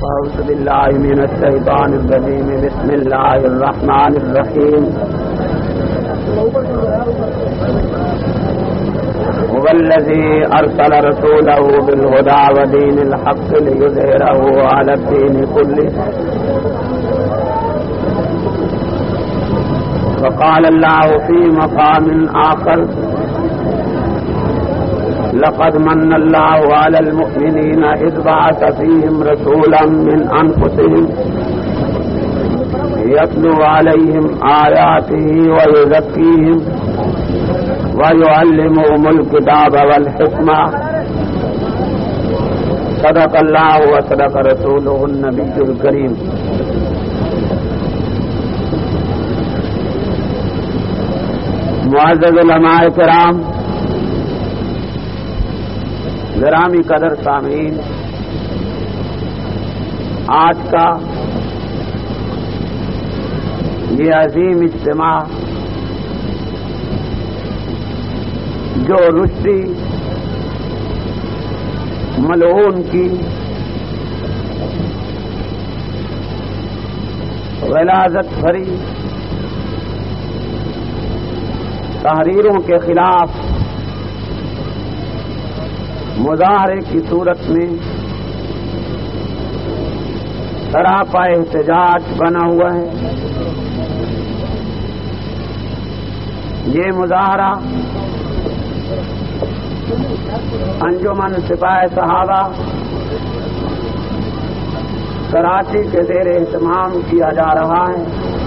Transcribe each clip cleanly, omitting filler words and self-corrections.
أعوذ بالله من الشيطان الرجيم بسم الله الرحمن الرحيم هو الذي أرسل رسوله بالهدى ودين الحق ليظهره على الدين كله وقال الله في مقام آخر لقد من الله على المؤمنين إذ بعث فيهم رسولا من أنفسهم يتلو عليهم آياته ويزكيهم ويعلمهم الكتاب والحكمة صدق الله وصدق رسوله النبي الكريم. معزز علماء کرام، گرامی قدر سامعین، آج کا یہ عظیم اجتماع جو رشدی ملعون کی غلاظت بھری تحریروں کے خلاف مظاہرے کی صورت میں سراپا احتجاج بنا ہوا ہے. یہ مظاہرہ انجمن سپاہ صحابہ کراچی کے زیر اہتمام کیا جا رہا ہے.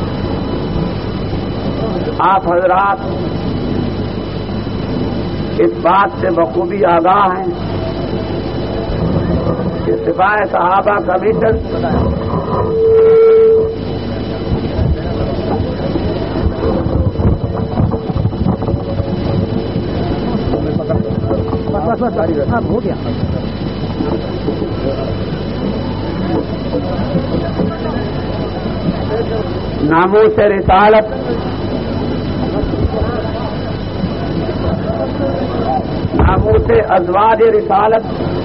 آپ حضرات اس بات سے بخوبی آگاہ ہیں کہ سپاہ صحابہ کا مشن ناموس رسالت ناموس ازواج رسالت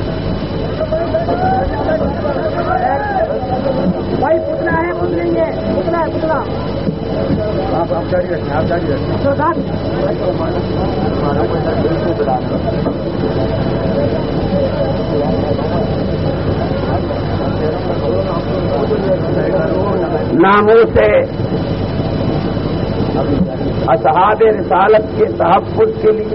بھائی پتلا ہے پتلیں گے پتلا ہے پتلا آپ جاری رکھیں آپ جاری رکھیں ناموس اصحاب رسالت کے تحفظ کے لیے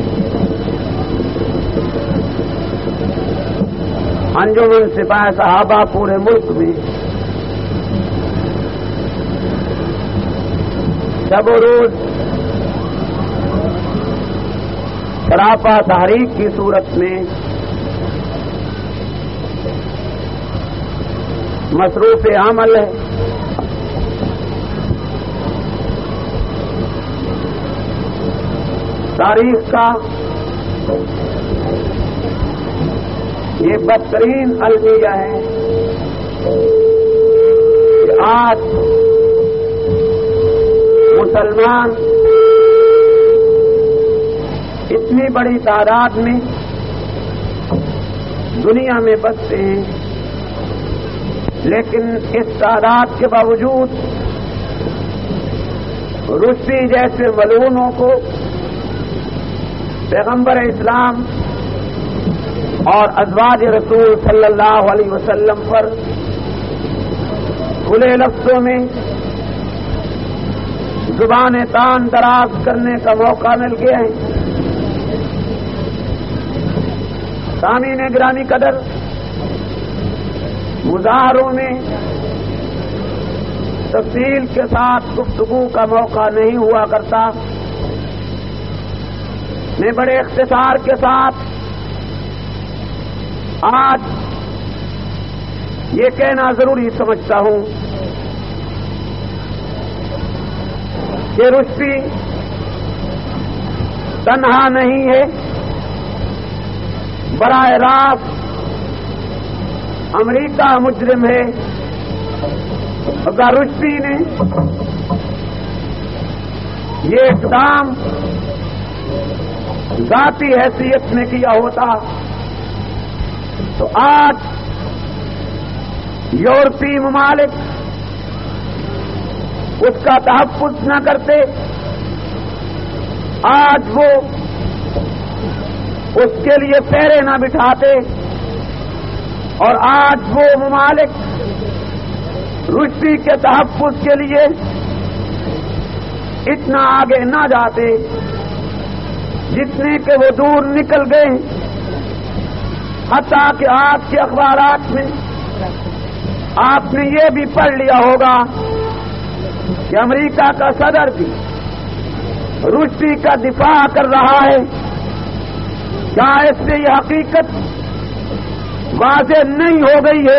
انجمن سپاہ صحابہ پورے ملک میں شب و روز سراپا تحریک کی صورت میں مصروف عمل ہے. تاریخ کا یہ بدترین المیہ ہے کہ آج مسلمان اتنی بڑی تعداد میں دنیا میں بستے ہیں، لیکن اس تعداد کے باوجود رشدی جیسے ملعونوں کو پیغمبر اسلام اور ازواج رسول صلی اللہ علیہ وسلم پر کھلے لفظوں میں زبان تان دراز کرنے کا موقع مل گیا ہے. سامعین گرامی قدر، مظاہروں میں تفصیل کے ساتھ گفتگو کا موقع نہیں ہوا کرتا. میں بڑے اختصار کے ساتھ آج یہ کہنا ضروری سمجھتا ہوں کہ رشدی تنہا نہیں ہے. براہ راست امریکہ مجرم ہے. اگر رشدی نے یہ اقدام ذاتی حیثیت میں کیا ہوتا تو آج یورپی ممالک اس کا تحفظ نہ کرتے، آج وہ اس کے لیے پہرے نہ بٹھاتے، اور آج وہ ممالک رشدی کے تحفظ کے لیے اتنا آگے نہ جاتے جتنے کہ وہ دور نکل گئے، حتیٰ کہ آج کے اخبارات میں آپ نے یہ بھی پڑھ لیا ہوگا کہ امریکہ کا صدر بھی رشدی کا دفاع کر رہا ہے۔ کیا اس سے یہ حقیقت واضح نہیں ہو گئی ہے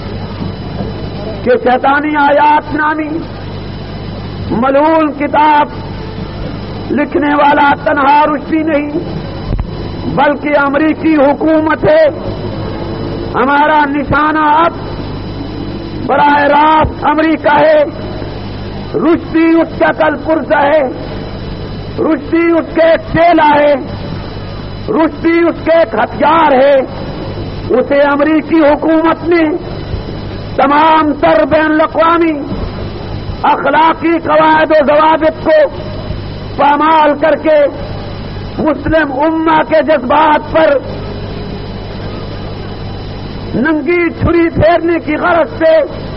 کہ شیطانی آیات نامی ملعون کتاب لکھنے والا تنہا رشدی نہیں بلکہ امریکی حکومت ہے؟ ہمارا نشانہ اب براہ راست امریکہ ہے۔ رشدی اس کا کل پرزہ ہے، رشدی اس کے ایک چیلا ہے، رشدی اس کے ایک ہتھیار ہے۔ اسے امریکی حکومت نے تمام تر بین الاقوامی اخلاقی قواعد و ضوابط کو پامال کر کے مسلم امہ کے جذبات پر ننگی چھری پھیرنے کی غرض سے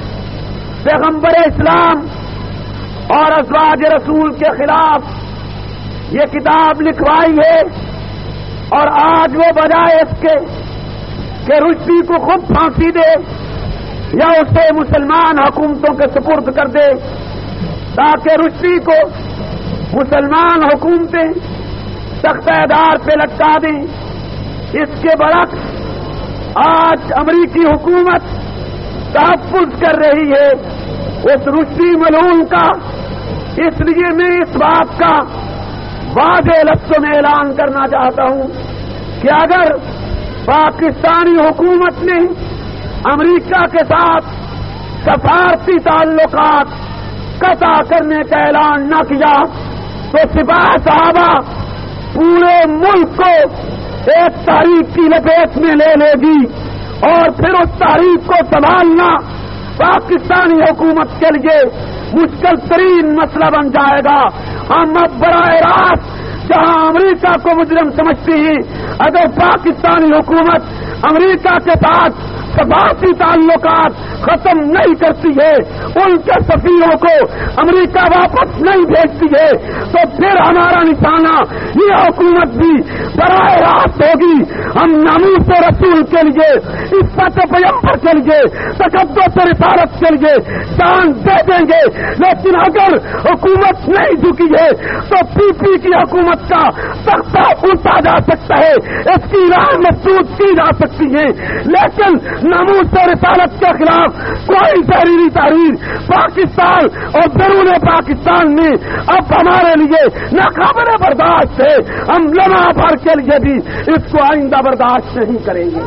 پیغمبر اسلام اور ازواج رسول کے خلاف یہ کتاب لکھوائی ہے، اور آج وہ بجائے اس کے کہ رشدی کو خود پھانسی دے یا اسے مسلمان حکومتوں کے سپرد کر دے تاکہ رشدی کو مسلمان حکومتیں تختہ دار پہ لٹکا دیں، اس کے برعکس آج امریکی حکومت تحفظ کر رہی ہے اس رشدی ملعون کا۔ اس لیے میں اس بات کا واضح لفظوں میں اعلان کرنا چاہتا ہوں کہ اگر پاکستانی حکومت نے امریکہ کے ساتھ سفارتی تعلقات قطع کرنے کا اعلان نہ کیا تو سپاہ صحابہ پورے ملک کو ایک تحریک کی لپیٹ میں لے لے گی، اور پھر اس تحریک کو سنبھالنا پاکستانی حکومت کے لیے مشکل ترین مسئلہ بن جائے گا۔ ہم اب براہ راست جہاں امریکہ کو مجرم سمجھتی ہے، اگر پاکستانی حکومت امریکہ کے ساتھ سفارتی تعلقات ختم نہیں کرتی ہے، ان کے سفیروں کو امریکہ واپس نہیں بھیجتی ہے، تو پھر ہمارا نشانہ یہ حکومت بھی براہ راست ہوگی۔ ہم ناموس رسول کے لیے، عزت پیغمبر کے لیے، تقدس رسالت کے لیے جان دے دیں گے، لیکن اگر حکومت نہیں جھکی ہے تو پی پی کی حکومت کا تختہ الٹا جا سکتا ہے، اس کی راہ مسدود کی جا سکتی ہے، لیکن ناموس رسالت کے خلاف کوئی تحریری تحریر پاکستان اور بیرون پاکستان میں اب ہمارے لیے ناقابل برداشت ہے۔ ہم لمحہ بھر کے لیے بھی اس کو آئندہ برداشت نہیں کریں گے۔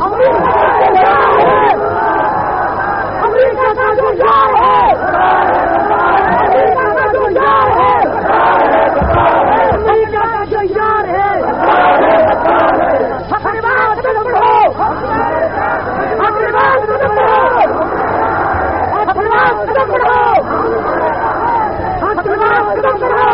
امریکہ کا جو یار ہے، امریکہ کا جو یار ہے، امریکہ کا جو یار ہے، اپنی بات ختم کرو، اپنی بات ختم کرو، اپنی بات ختم کرو، اپنی بات ختم کرو۔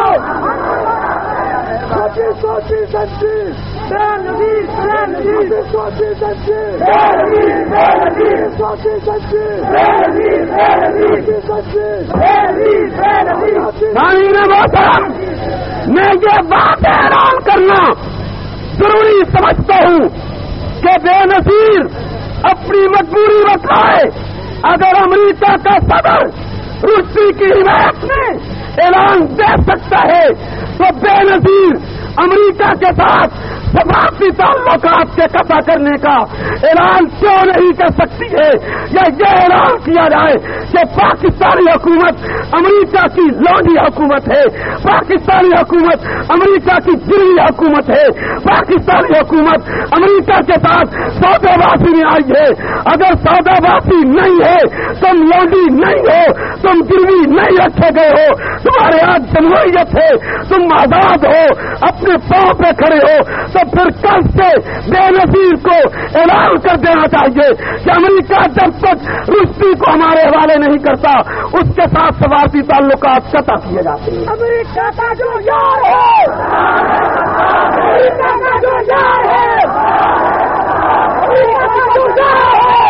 سوچی سچی بے نظیر، بے نظیر، سوچی سچی بے نظیر، بے نظیر، سوچی سچی بے نظیر، بے نظیر، سوچی بے نظیر، بے نظیر۔ سامعین محترم، میں یہ بات اعلان کرنا ضروری سمجھتا ہوں کہ بے نظیر اپنی مجبوری بتائے۔ اگر امریکہ کا صدر رشدی کی حمایت میں اعلان دے سکتا ہے تو بے نظیر امریکہ کے ساتھ سفارتی تعلقات کے قطع کرنے کا اعلان کیوں نہیں کر سکتی ہے؟ یا یہ اعلان کیا جائے کہ پاکستانی حکومت امریکہ کی لونڈی حکومت ہے، پاکستانی حکومت امریکہ کی جرمی حکومت ہے، پاکستانی حکومت امریکہ کے ساتھ سودا بازی میں آئی ہے۔ اگر سودا بازی نہیں ہے، تم لونڈی نہیں ہو، تم جرمی نہیں رکھے گئے ہو، تمہارے ہاتھ جمہوریت ہے، تم آزاد ہو، اپنے پاؤں پہ کھڑے ہو، تو پھر کل سے بے نظیر کو اعلان کر دینا چاہیے کہ امریکہ جب تک رشتی کو ہمارے حوالے نہیں کرتا اس کے ساتھ سفارتی تعلقات قطع کیے جاتے ہیں۔ امریکہ کا جو یار ہے، امریکہ کا جو یار ہے، امریکہ کا جو یار ہے،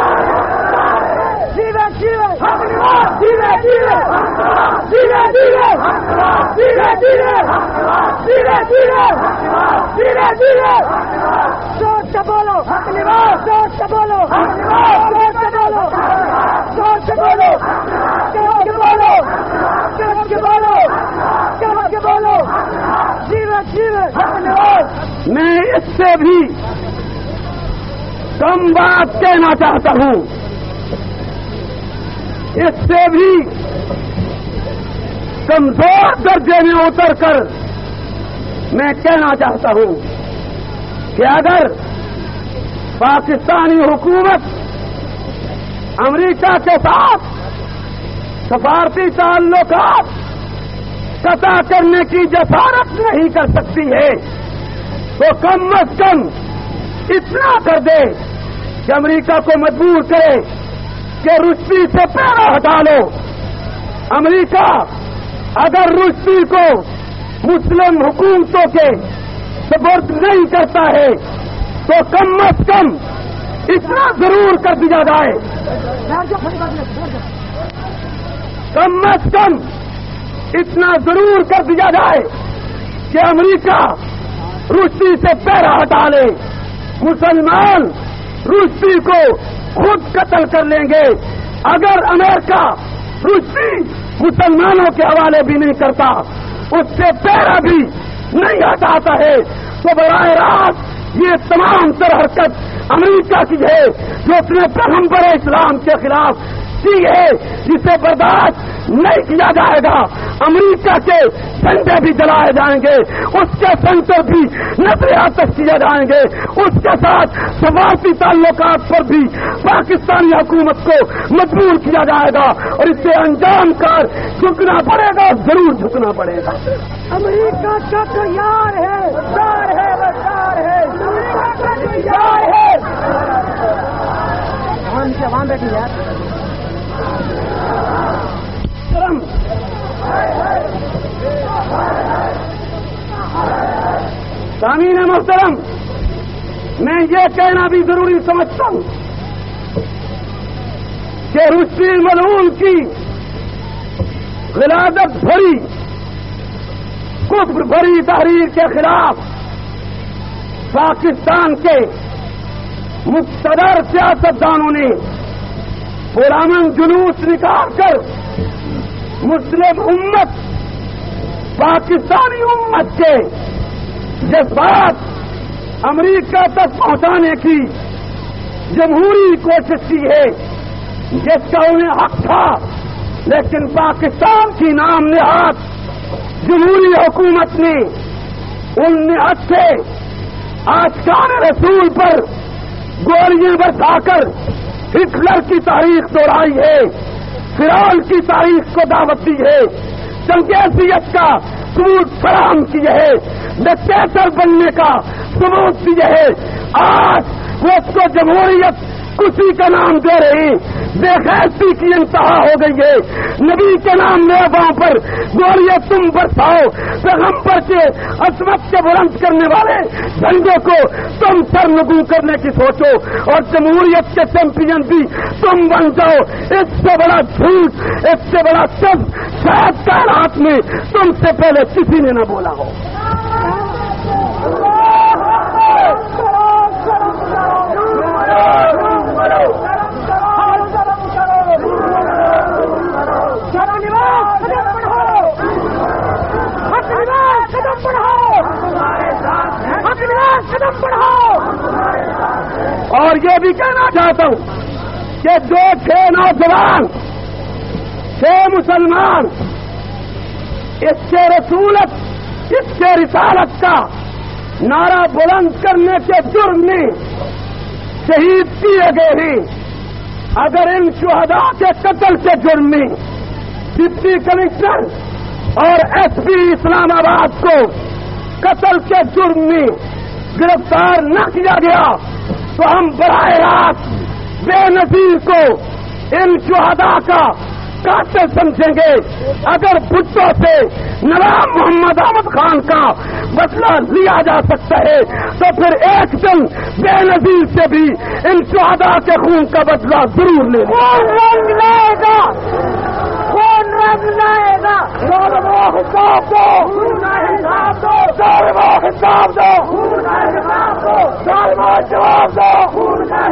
جیوے جیوے جیوے جیوے جیوے جیوے جیوے جیوے جیوے جیوے جیوے سوچ سے بولو، سوچ سے بولو، سوچ سے بولو، سوچ سے بولو، سوچ سے بولو، سوچ سے بولو، سوچ سے بولو، جیوے جیوے۔ میں اس سے بھی کم بات کہنا چاہتا ہوں، اس سے بھی کمزور درجے میں اتر کر میں کہنا چاہتا ہوں کہ اگر پاکستانی حکومت امریکہ کے ساتھ سفارتی تعلقات قطع کرنے کی جسارت نہیں کر سکتی ہے تو کم از کم اتنا کر دے کہ امریکہ کو مجبور کرے کہ رشتی سے پیرا ہٹا لو۔ امریکہ اگر رشتی کو مسلم حکومتوں کے سپرد نہیں کرتا ہے تو کم از کم اتنا ضرور کر دیا جائے، کم از کم اتنا ضرور کر دیا جائے کہ امریکہ رشتی سے پیرا ہٹا لے، مسلمان رشتی کو خود قتل کر لیں گے۔ اگر امریکہ رشتی مسلمانوں کے حوالے بھی نہیں کرتا، اس سے پیرا بھی نہیں ہٹاتا ہے تو براہ راست یہ تمام تر حرکت امریکہ کی ہے جو اپنے پیغمبر اسلام کے خلاف کی ہے، جسے برداشت نہیں کیا جائے گا۔ امریکہ کے جھنڈے بھی جلائے جائیں گے، اس کے سینٹر بھی نظریات کیے جائیں گے، اس کے ساتھ سفارتی تعلقات پر بھی پاکستانی حکومت کو مجبور کیا جائے گا اور اس سے انجام کار جھکنا پڑے گا، ضرور جھکنا پڑے گا۔ امریکہ کا تو یار ہے، یار ہے، یار ہے، امریکہ کا تو یار ہے۔ وہاں بیٹھی یار سامعین محترم، میں یہ کہنا بھی ضروری سمجھتا ہوں کہ رشتی ملعون کی غلاظت بھری کفر بھری تحریر کے خلاف پاکستان کے مقتدر سیاستدانوں نے پرامن جلوس نکال کر مسلم امت، پاکستانی امت کے جذبات امریکہ تک پہنچانے کی جمہوری کوشش کی ہے جس کا انہیں حق تھا، لیکن پاکستان کی نام نہاد جمہوری حکومت نے ان نہاد سے آشکار رسول پر گولیاں برسا کر ہٹلر کی تاریخ دوہرائی ہے، فرعون کی تاریخ کو دعوت دی ہے، چنگیزیت کا ثبوت فراہم کی ہے، ڈکٹیٹر بننے کا ثبوت دی ہے۔ آج وہ اس کو جمہوریت کسی کا نام دے رہی، بے غیرتی کی انتہا ہو گئی ہے۔ نبی کے نام میں وہاں پر گولیاں تم برساؤ، پیغمبر کے عظمت کے بلند کرنے والے جھنڈے کو تم سرنگوں کرنے کی سوچو اور جمہوریت کے چیمپئن بھی تم بن جاؤ۔ اس سے بڑا جھوٹ، اس سے بڑا کذب شاید کائنات میں تم سے پہلے کسی نے نہ بولا ہو۔ اور یہ بھی کہنا چاہتا ہوں کہ جو 6 نوجوان کہ مسلمان اس کے رسولت، اس کے رسالت کا نعرہ بلند کرنے کے جرم میں شہید کیے گئے ہیں. اگر ان شہداء کے قتل کے جرم میں ڈپٹی کمشنر اور ایس پی اسلام آباد کو قتل کے جرم میں گرفتار نہ کیا گیا تو ہم براہ راست بے نظیر کو ان شہداء کا قاتل سمجھیں گے. اگر بھٹو سے نواب محمد احمد خان کا بدلہ لیا جا سکتا ہے تو پھر ایک دن بے نظیر سے بھی ان شہداء کے خون کا بدلہ ضرور لے گا. حساب دو، حساب دو، جواب دو،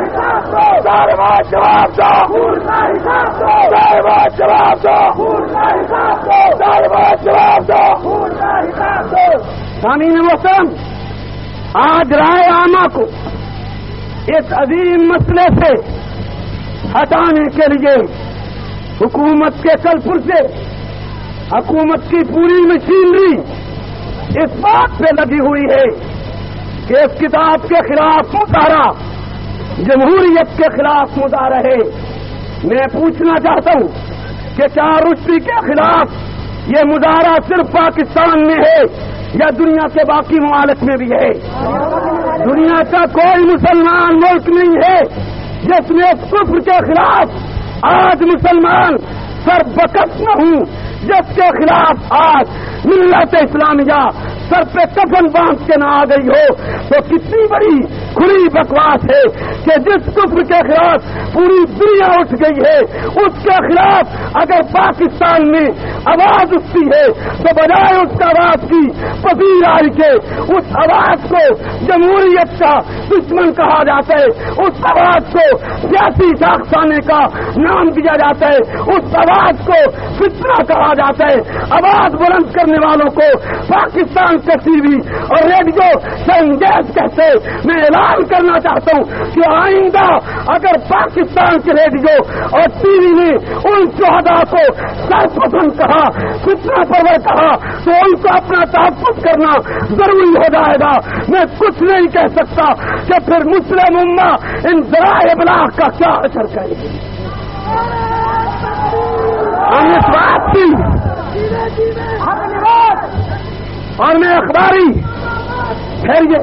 جواب دو. سامعین محترم، آج رائے عامہ کو اس عظیم مسئلے سے ہٹانے کے لیے حکومت کے کلپر سے حکومت کی پوری مشینری اس بات پہ لگی ہوئی ہے کہ اس کتاب کے خلاف مظاہرہ جمہوریت کے خلاف مظاہرہ ہے. میں پوچھنا چاہتا ہوں کہ کیا رشدی کے خلاف یہ مظاہرہ صرف پاکستان میں ہے یا دنیا کے باقی ممالک میں بھی ہے؟ دنیا کا کوئی مسلمان ملک نہیں ہے جس میں اس کفر کے خلاف آج مسلمان سر بکس نہ ہوں، جس کے خلاف آج ملت اسلامیہ سر پہ کفن باندھ کے نہ آ گئی ہو. تو کتنی بڑی کھلی بکواس ہے کہ جس کفر کے خلاف پوری دنیا اٹھ گئی ہے اس کے خلاف اگر پاکستان میں آواز اٹھتی ہے تو بجائے اس آواز کی پذیر آئی کے اس آواز کو جمہوریت کا دشمن کہا جاتا ہے، اس آواز کو سیاسی شاخسانے کا نام دیا جاتا ہے، اس آواز کو فتنہ کہا جاتا ہے. آواز بلند کرنے والوں کو پاکستان کے ٹی وی اور ریڈیو سے انگیز کہتے. میں اعلان کرنا چاہتا ہوں کہ آئندہ اگر پاکستان کے ریڈیو اور ٹی وی نے ان شہداء کو سرپسند کہا، فتنہ پرور کہا، تو ان کو اپنا تحفظ کرنا ضروری ہو جائے گا. میں کچھ نہیں کہہ سکتا کہ پھر مسلم امہ ان ذرائع ابلاغ کا کیا اثر کرے گی. ہم اس بات کی اور میں اخباری ٹھہریے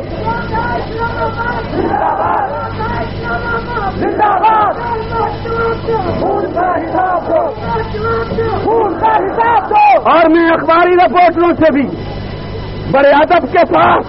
اور میں اخباری رپورٹروں سے بھی بڑے ادب کے ساتھ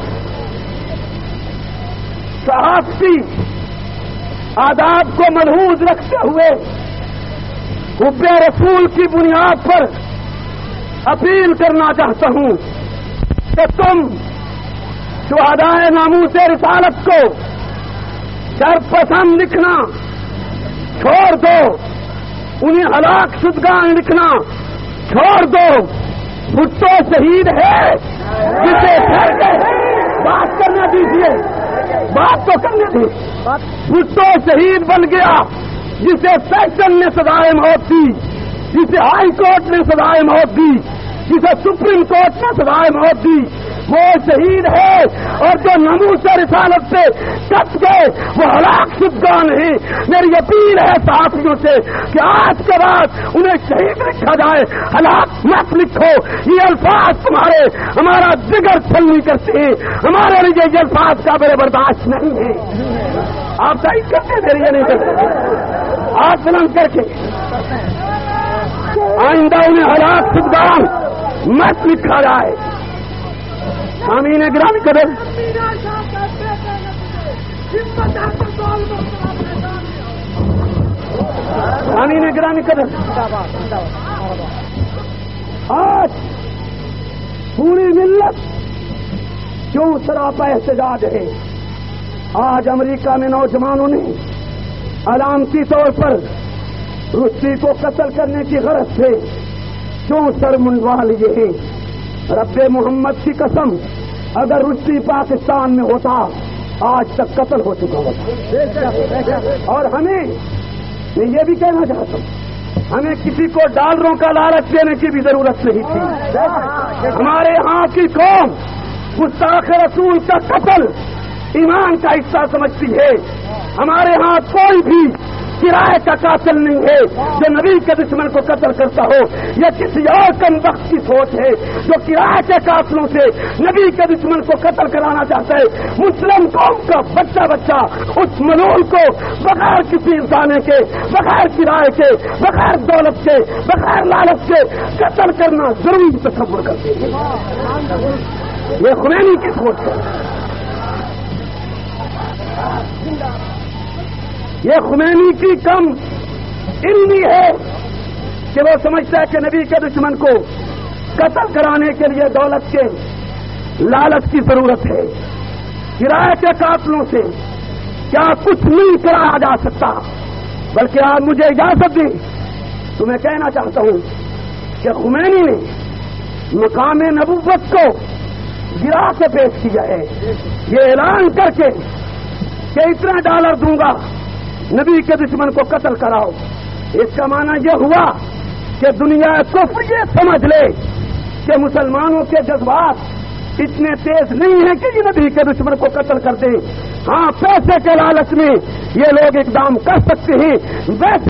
صحافتی آداب کو ملحوظ رکھتے ہوئے حب رسول کی بنیاد پر اپیل کرنا چاہتا ہوں کہ تم شہدائے ناموس رسالت کو شرپسند لکھنا چھوڑ دو، انہیں ہلاک شدگان لکھنا چھوڑ دو. بھٹو شہید ہے جسے بات کرنے دیجیے، بات تو کرنے دیجیے. بھٹو شہید بن گیا جسے سیشن نے سزائے موت دی، جسے ہائی کورٹ نے سزائے موت دی، جسے سپریم کورٹ نے سزائے موت دی. وہ شہید ہے اور جو ناموس رسالت سے کٹ گئے وہ ہلاک شدگان ہیں. میری اپیل ہے صحافیوں سے کہ آج کے بعد انہیں شہید لکھا جائے، ہلاک مت لکھو. یہ الفاظ تمہارے ہمارا جگر چھلنی کرتے ہیں، ہمارے لیے یہ الفاظ قابل برداشت نہیں ہے. آپ صحیح کرتے میرے لیے نہیں کرتے. آج بلند کر کے آئندہ انہیں ہلاک شدگان مت لکھا جائے. سامعین گرامی قدر، سامعین گرامی قدر، آج پوری ملت کیوں سراپا احتجاج ہے. آج امریکہ میں نوجوانوں نے علامتی طور پر رشدی کو قتل کرنے کی غرض سے کیوں سر منڈوا لیے ہیں. رب محمد کی قسم اگر رشدی پاکستان میں ہوتا آج تک قتل ہو چکا ہوتا. اور ہمیں میں یہ بھی کہنا چاہتا ہوں ہمیں کسی کو ڈالروں کا لالچ دینے کی بھی ضرورت نہیں تھی. ہمارے ہاں کی قوم گستاخ رسول کا قتل ایمان کا حصہ سمجھتی ہے. ہمارے ہاں کوئی بھی کرائے کا قاتل نہیں ہے جو نبی کے دشمن کو قتل کرتا ہو. یہ کسی اور کم وقت کی سوچ ہے جو کرائے کے قاتلوں سے نبی کے دشمن کو قتل کرانا چاہتا ہے. مسلم قوم کا بچہ بچہ اس ملول کو بغیر کسی انسانے کے، بغیر کرائے کے، بغیر دولت کے، بغیر لالچ کے قتل کرنا ضروری تصور کرتے ہیں. یہ خمینی کی سوچ ہے. یہ خمینی کی کم علمی ہے کہ وہ سمجھتا ہے کہ نبی کے دشمن کو قتل کرانے کے لیے دولت کے لالچ کی ضرورت ہے. کرائے کے قاتلوں سے کیا کچھ نہیں کرایا جا سکتا. بلکہ آپ مجھے اجازت دیں تو میں کہنا چاہتا ہوں کہ خمینی نے مقام نبوت کو گرا کے پیش کیا ہے. یہ اعلان کر کے کہ اتنا ڈالر دوں گا نبی کے دشمن کو قتل کراؤ. اس کا معنی یہ ہوا کہ دنیا کفر یہ سمجھ لے کہ مسلمانوں کے جذبات اتنے تیز نہیں ہیں کہ یہ نبی کے دشمن کو قتل کر دیں. ہاں پیسے کے لالچ میں یہ لوگ اقدام کر سکتے ہیں. ویسے